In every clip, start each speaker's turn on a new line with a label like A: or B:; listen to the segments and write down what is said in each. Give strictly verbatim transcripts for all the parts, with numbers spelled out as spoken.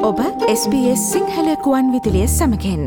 A: ඔබ S B S Sinhala කුවන් විදුලිය සමගින්.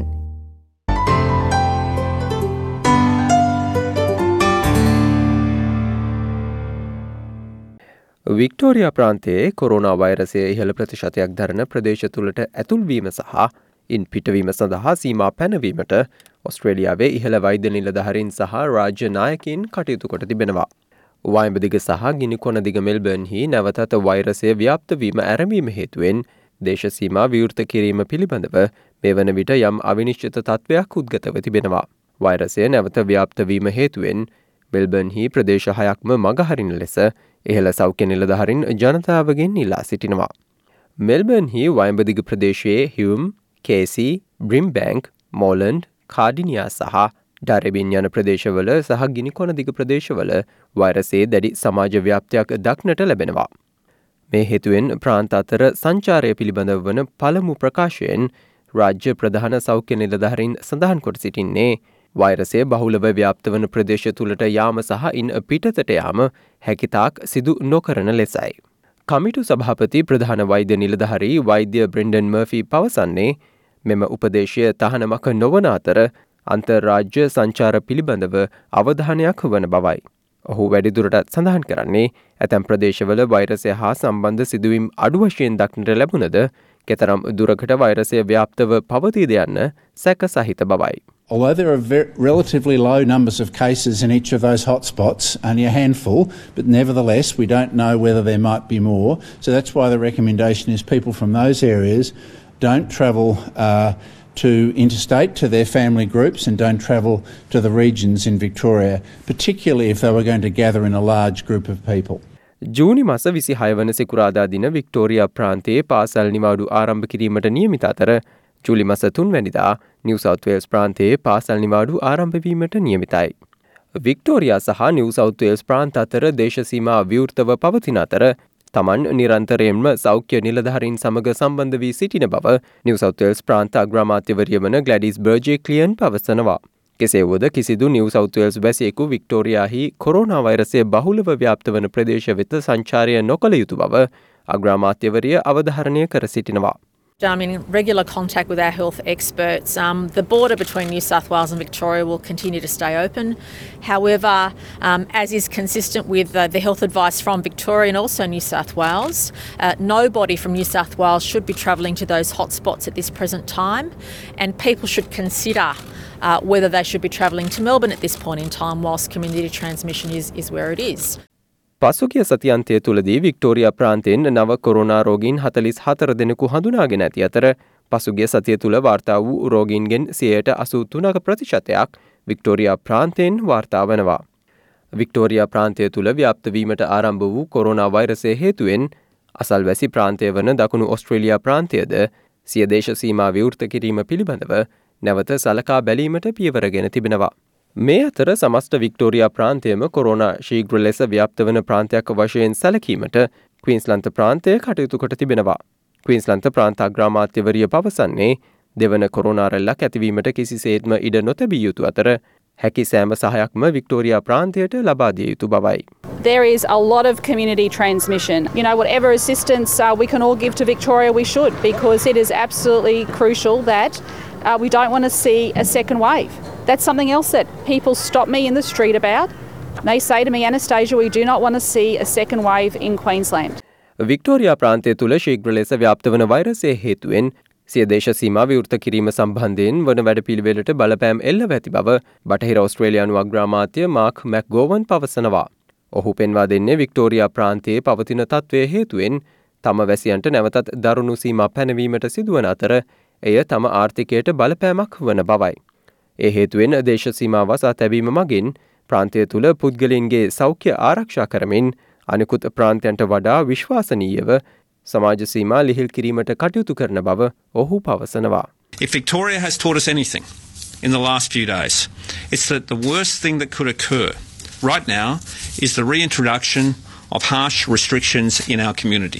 B: වික්ටෝරියා ප්‍රාන්තයේ කොරෝනා වෛරසය ඉහළ ප්‍රතිශතයක් දරන ප්‍රදේශ තුළට ඇතුල්වීම සහ ඉන් පිටවීම සඳහා සීමා පැනවීමට ඔස්ට්‍රේලියාවේ ඉහළ වෛද්‍ය නිලධාරීන් සහ රාජ්‍ය නායකයින් කටයුතු කොට තිබෙනවා. වයඹදිග සහ ගිනිකොනදිග මෙල්බර්න්හි නැවතත් වෛරසය ව්‍යාප්ත වීම ඇරඹීම හේතුවෙන් දේශසීමා විවෘත කිරීම පිළිබඳව මේ වන විට යම් අවිනිශ්චිත තත්ත්වයක් උද්ගතව තිබෙනවා. වෛරසය නැවත ව්‍යාප්ත වීම හේතුවෙන් මෙල්බර්න්හි ප්‍රදේශ හයක්ම මගහරින ලෙස ඉහළ සෞඛ්‍ය නිලධාරීන් ජනතාවගෙන් ඉල්ලා සිටිනවා. මෙල්බර්න්හි වයඹදිග ප්‍රදේශයේ හියුම්, කේසි, බ්‍රිම්බැන්ක්, මෝලන්ඩ්, කාඩිනියා සහ ඩරෙබින් යන ප්‍රදේශවල සහ ගිනිකොනදිග ප්‍රදේශවල වෛරසයේ දැඩි සමාජ ව්‍යාප්තියක් දක්නට ලැබෙනවා. මේ හේතුවෙන් ප්‍රාන්ත අතර සංචාරය පිළිබඳව වන පළමු ප්‍රකාශයෙන් රාජ්‍ය ප්‍රධාන සෞඛ්‍ය නිලධාරීන් සඳහන් කොට සිටින්නේ වෛරසය බහුලව ව්‍යාප්ත වන ප්‍රදේශ තුළට යාම සහ ඉන් පිටතට යාම හැකිතාක් සිදු නොකරන ලෙසයි. කමිටු සභාපති ප්‍රධාන වෛද්‍ය නිලධාරී වෛද්‍ය බ්‍රෙන්ඩන් මර්ෆී පවසන්නේ මෙම උපදේශය තහනමක නොවන අතර අන්තර්රාජ්‍ය සංචාර පිළිබඳව අවධානයක් වන බවයි. ඔහු වැඩිදුරටත් සඳහන් කරන්නේ ඇතැම් ප්‍රදේශවල වෛරසය හා සම්බන්ධ සිදුවීම් අඩු වශයෙන් දක්නට ලැබුණද කෙතරම් දුරකට වෛරසය ව්‍යාප්තව පවතීද යන්න සැක සහිත බවයි.
C: Although there are very, relatively low numbers of cases in each of those hotspots, only a handful, but nevertheless we don't know whether there might be more. So that's why the recommendation is people from those areas don't travel uh, to interstate to their family groups and don't travel to the regions in Victoria, particularly if they were going to gather in a large group of people.
B: ජූනි මාස විසිහය වන සිකුරාදා දින Victoria ප්‍රාන්තයේ පාසල් නිවාඩු ආරම්භ කිරීමට නියමිත අතර ජූලි මාස තුන් වැනිදා නිව් සවුත් වේල්ස් ප්‍රාන්තයේ පාසල් නිවාඩු ආරම්භ වීමට නියමිතයි. වික්ටෝරියා සහ නිව් සවුත් වේල්ස් ප්‍රාන්ත අතර දේශසීමා විවෘතව පවතින අතර තමන් නිරන්තරයෙන්ම සෞඛ්‍ය නිලධාරීන් සමග සම්බන්ධ වී සිටින බව නිව් සවුත් වේල්ස් ප්‍රාන්ත අග්‍රාමාත්‍යවරිය වන ග්ලැඩිස් බර්ජේ-ක්ලියන් පවසනවා. කෙසේ වුවද කිසිදු නිව් සවුත් වේල්ස් වැසියෙකු වික්ටෝරියාහි කොරෝනා වෛරසය බහුලව ව්‍යාප්ත වන ප්‍රදේශ වෙත සංචාරය නොකළ යුතු බව අග්‍රාමාත්‍යවරිය අවධාරණය කර සිටිනවා.
D: I'm in regular contact with our health experts. Um, the border between New South Wales and Victoria will continue to stay open. However, um, as is consistent with uh, the health advice from Victoria and also New South Wales, uh, nobody from New South Wales should be travelling to those hotspots at this present time, and people should consider uh, whether they should be travelling to Melbourne at this point in time whilst community transmission is, is where it is.
B: පසුගිය සතියන්තය තුළදී Victoria ප්‍රාන්තයෙන් නව corona රෝගීන් හතළිස් හතර දෙනෙකු හඳුනාගෙන ඇති අතර පසුගිය සතිය තුළ වාර්තා වූ රෝගීන්ගෙන් සියයට අසූ තුනක ප්‍රතිශතයක් වික්ටෝරියා ප්‍රාන්තයෙන් වාර්තා වනවා. වික්ටෝරියා ප්‍රාන්තය තුළ ව්‍යාප්ත වීමට ආරම්භ වූ කොරෝනා වෛරසය හේතුවෙන් අසල්වැසි ප්‍රාන්තය වන දකුණු ඔස්ට්‍රේලියා ප්‍රාන්තයද සිය දේශ සීමා විවෘත කිරීම පිළිබඳව නැවත සලකා බැලීමට පියවරගෙන තිබෙනවා. මේ අතර සමස්ත වික්ටෝරියා ප්‍රාන්තයම කොරෝනා ශීඝ්‍ර ලෙස ව්‍යාප්ත වන ප්‍රාන්තයක් වශයෙන් සැලකීමට ක්වීන්ස්ලන්ත ප්‍රාන්තය කටයුතු කොට තිබෙනවා. ක්වීන්ස්ලන්ත ප්‍රාන්ත අග්‍රාමාත්‍යවරිය පවසන්නේ දෙවන කොරෝනා රැල්ලක් ඇතිවීමට කිසිසේත්ම ඉඩ නොතැබිය යුතු අතර හැකි සෑම සහයක්ම වික්ටෝරියා ප්‍රාන්තයට ලබා දිය යුතු බවයි.
E: There is a lot of community transmission. You know, whatever assistance uh, we can all give to Victoria, we should, because it is absolutely crucial that uh, we don't want to see a second wave. That's something else that people stop me in the street about. They say to me, Anastasia, we do not want to see a second wave in Queensland.
B: Victoria ප්‍රාන්තය තුළ ශීඝ්‍ර ලෙස ව්‍යාප්ත වන වෛරසය හේතුවෙන් සිය දේශ සීමා විවෘත කිරීම සම්බන්ධයෙන් වන වැඩපිළිවෙලට බලපෑම් එල්ලව ඇති බව බටහිර ඔස්ට්‍රේලියානු අග්‍රාමාත්‍ය මාක් මැක්ගෝවන් පවසනවා. ඔහු පෙන්වා දෙන්නේ වික්ටෝරියා ප්‍රාන්තයේ පවතින තත්ත්වය හේතුවෙන් තම වැසියන්ට නැවතත් දරුණු සීමා පැනවීමට සිදුවන අතර එය තම ආර්ථිකයට බලපෑමක් වන බවයි. ඒ හේතුවෙන් දේශ සීමා වසා තැබීම මගින් ප්‍රාන්තය තුළ පුද්ගලයන්ගේ සෞඛ්‍ය ආරක්ෂා කරමින් අනිකුත් ප්‍රාන්තයන්ට වඩා විශ්වාසනීයව සමාජ සීමා ලිහිල් කිරීමට කටයුතු කරන බව ඔහු පවසනවා.
F: If Victoria has taught us anything in the last few days, it's that the worst thing that could occur right now is the reintroduction of harsh restrictions in our community.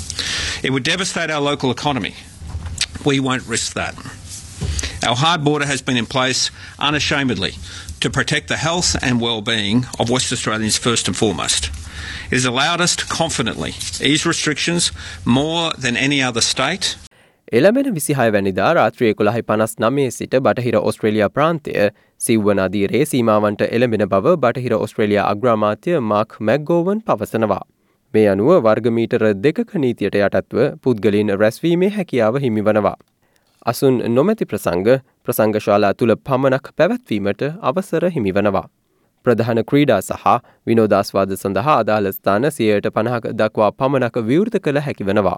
F: It would devastate our local economy. We won't risk that. Our hard border has been in place unashamedly to protect the health and well-being of West Australians first and foremost. It has allowed us to confidently ease restrictions more than any other state.
B: එළඹෙන විසිහය වැනිදා රාත්‍රී එකොළහයි පනස් නවය සිට බටහිර ඔස්ට්‍රේලියා ප්‍රාන්තය සිව්වන අදියරේ සීමාවන්ට එළඹෙන බව බටහිර Australia අග්‍රාමාත්‍ය mark මැක්ගෝවන් පවසනවා. මේ අනුව වර්ගමීටර දෙකක නීතියට යටත්ව පුද්ගලයන් රැස්වීමේ හැකියාව හිමිවනවා. අසුන් නොමැති ප්‍රසංග ප්‍රසංගශාලා තුළ පමණක් පැවැත්වීමට අවසර හිමිවනවා. ප්‍රධාන ක්‍රීඩා සහ විනෝදාස්වාද සඳහා අදාළ ස්ථාන සියයට පණහක දක්වා පමණක් විවෘත කළ හැකිවනවා.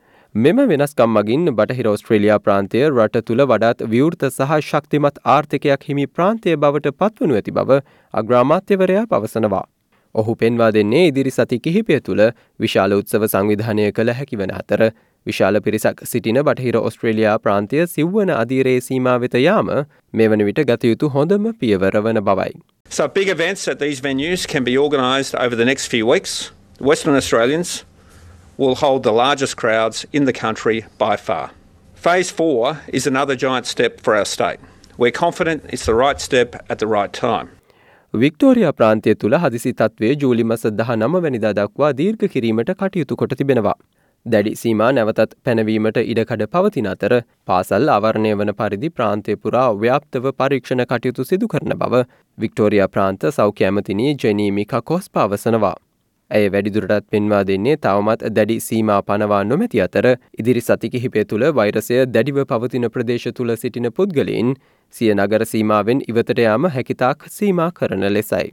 B: මෙම වෙනස්කම් මගින් බටහිර ඔස්ට්‍රේලියා ප්‍රාන්තය රට තුළ වඩාත් විවෘත සහ ශක්තිමත් ආර්ථිකයක් හිමි ප්‍රාන්තය බවට පත්වනු ඇති බව අග්‍රාමාත්‍යවරයා පවසනවා. ඔහු පෙන්වා දෙන්නේ ඉදිරි සති කිහිපය තුළ විශාල උත්සව සංවිධානය කළ හැකිවන අතර විශාල පිරිසක් සිටින බටහිර ඔස්ට්‍රේලියා ප්‍රාන්තය සිව්වන අධීරයේ සීමා වෙත යාම මෙවන විට ගත යුතු හොඳම පියවර වන බවයි.
F: So big events at these venues can be organised over the next few weeks. Western Australians will hold the largest crowds in the country by far. Phase four is another giant step for our state. We're confident it's the right step at the right time.
B: Victoria ප්‍රාන්තය තුළ හදිසි තත්ත්වය ජූලි මස දහනව වැනිදා දක්වා දීර්ඝ කිරීමට කටයුතු කොට තිබෙනවා. දැඩි සීමා නැවතත් පැනවීමට ඉඩකඩ පවතින අතර පාසල් අවරණය වන පරිදි ප්‍රාන්තය පුරා ව්‍යාප්තව පරීක්ෂණ කටයුතු සිදු කරන බව වික්ටෝරියා ප්‍රාන්ත සෞඛ්‍ය ඇමතිනී ජෙනී මිකාකොස් පවසනවා. ඇය වැඩිදුරටත් පෙන්වා දෙන්නේ තවමත් දැඩි සීමා පනවා නොමැති අතර ඉදිරි සති කිහිපය තුළ වෛරසය දැඩිව පවතින ප්‍රදේශ තුළ සිටින පුද්ගලයන් සිය නගර සීමාවෙන් ඉවතට යාම හැකිතාක් සීමා කරන ලෙසයි.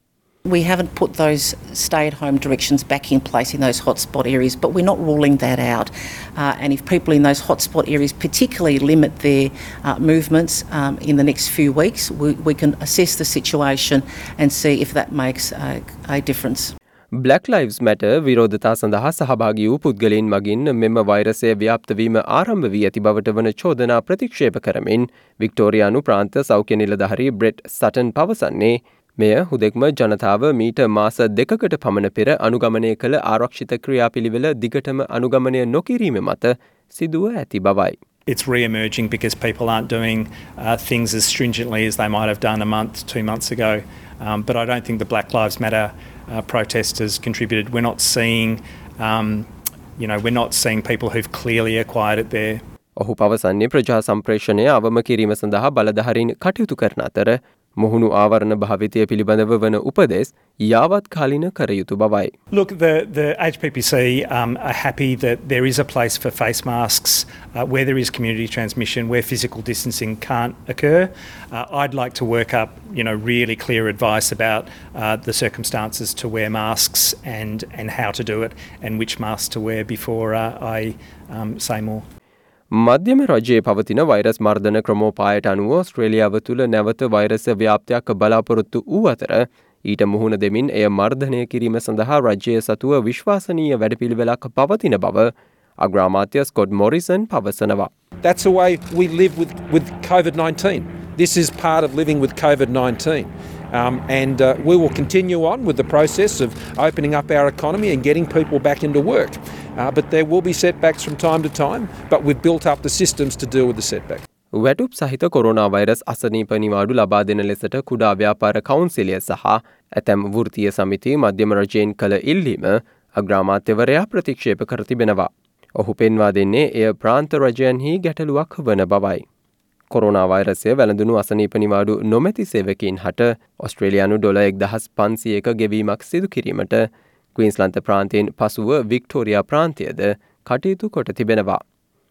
G: We haven't put those stay-at-home directions back in place in those hotspot areas, but we're not ruling that out. Uh, and if people in those hotspot areas particularly limit their uh, movements um, in the next few weeks, we, we can assess the situation and see if that makes a, a difference.
B: Black Lives Matter විරෝධතා සඳහා සහභාගී වූ පුද්ගලයන් මගින් මෙම වෛරසය ව්‍යාප්තවීම ආරම්භ වී ඇති බවට වන චෝදනා ප්‍රතික්ෂේප කරමින් වික්ටෝරියානු ප්‍රාන්ත සෞඛ්‍ය නිලධාරී බ්‍රෙට් සටන් පවසන්නේ මෙය හුදෙක්ම ජනතාව මීට මාස දෙකකට පමණ පෙර අනුගමනය කළ ආරක්ෂිත ක්‍රියාපිළිවෙල දිගටම අනුගමනය නොකිරීම මත සිදුව ඇති බවයි.
H: It's re-emerging because people aren't doing uh, things as stringently as they might have done a month, two months ago. Um, but I don't think the Black Lives Matter uh, protesters contributed. We're not seeing, um, you know, we're not seeing people who've clearly acquired it there.
B: ඔහු පවසන්නේ ප්‍රජා සම්ප්‍රේෂණය අවම කිරීම සඳහා බලධාරීන් කටයුතු කරන අතර මොහුණු ආවරණ භාවිතය පිළිබඳව වන උපදෙස් යාවත් කාලින කර යුතු බවයි.
H: Look, the, the H P P C um, are happy that there is a place for face masks uh, where there is community transmission, where physical distancing can't occur. Uh, I'd like to work up, you know, really clear advice about uh, the circumstances to wear masks and, and how to do it and which masks to wear before uh, I um, say more.
B: මධ්‍යම රජයේ පවතින virus මර්ධන ක්‍රමෝපායට අනුව ඔස්ට්‍රේලියාව තුළ නැවත වෛරස ව්‍යාප්තියක් බලාපොරොත්තු වූ අතර ඊට මුහුණ දෙමින් එය මර්ධනය කිරීම සඳහා රජය සතුව විශ්වාසනීය වැඩපිළිවෙලක් පවතින බව අග්‍රාමාත්‍ය ස්කොට් මොරිසන් පවසනවා.
I: That's the way we live with, with COVID nineteen. This is part of living with COVID nineteen. Um, and uh, we will continue on with the process of opening up our economy and getting people back into work. Uh, but there will be setbacks from time to time, but we've built up the systems to deal with the setbacks.
B: වැටුප් සහිත corona virus අසනීප නිවාඩු ලබා දෙන ලෙසට කුඩා ව්‍යාපාර කවුන්සිලය සහ ඇතැම් වෘත්තීය සමිති මධ්‍යම රජයෙන් කළ ඉල්ලීම අග්‍රාමාත්‍යවරයා ප්‍රතික්ෂේප කර තිබෙනවා. ඔහු පෙන්වා දෙන්නේ එය ප්‍රාන්ත රජයන්හි ගැටලුවක් වන බවයි. කොරෝනා වෛරසය වැළඳුණු අසනීප නිවාඩු නොමැති සේවකයින් හට ඔස්ට්‍රේලියානු ඩොලර් එක්දහස් පන්සියයක ගෙවීමක් සිදු කිරීමට ක්වීන්ස්ලන්ත ප්‍රාන්තයෙන් පසුව වික්ටෝරියා ප්‍රාන්තයද කටයුතු කොට තිබෙනවා.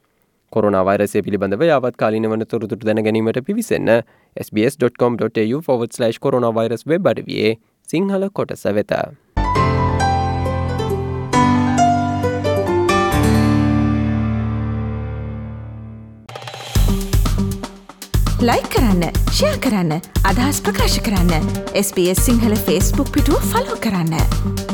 B: කොරෝනා වෛරසය පිළිබඳව යාවත්කාලින වන තොරතුරු දැන ගැනීමට පිවිසෙන්න s b s dot com dot a u forward slash coronavirus web අඩවියේ සිංහල කොටස වෙත.
A: ලයික් කරන්න, ෂෙයා කරන්න, අදහස් ප්‍රකාශ කරන්න. S B S Sinhala Facebook පිටුව ෆලෝ කරන්න.